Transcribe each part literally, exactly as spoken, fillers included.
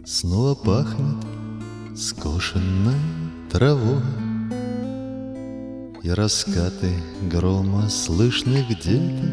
Снова пахнет скошенной травой, и раскаты грома слышны где-то.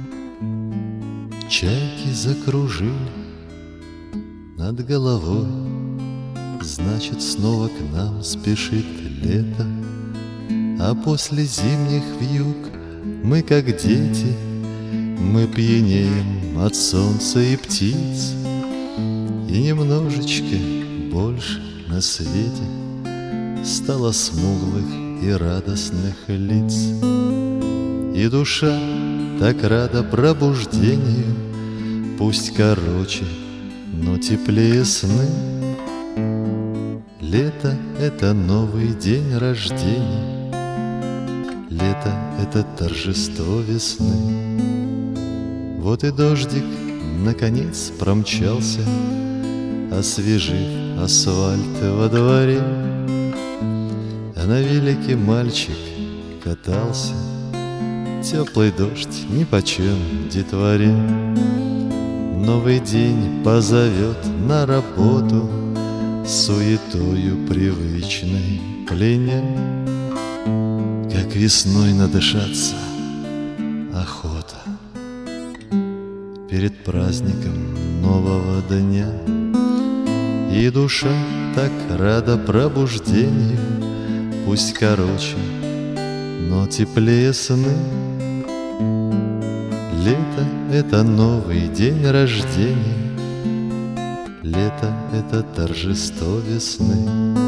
Чайки закружили над головой, значит, снова к нам спешит лето. А после зимних вьюг мы, как дети, мы пьянеем от солнца и птиц. И немножечко больше на свете стало смуглых и радостных лиц. И душа так рада пробуждению, пусть короче, но теплее сны. Лето — это новый день рождения, лето — это торжество весны. Вот и дождик наконец промчался, освежив асфальт во дворе. А на велике мальчик катался, теплый дождь нипочем детворе. Новый день позовет на работу, суетою привычной пленя. Как весной надышаться охота перед праздником нового дня. И душа так рада пробуждению, пусть короче, но теплее сны. Лето — это новый день рождения, лето — это торжество весны.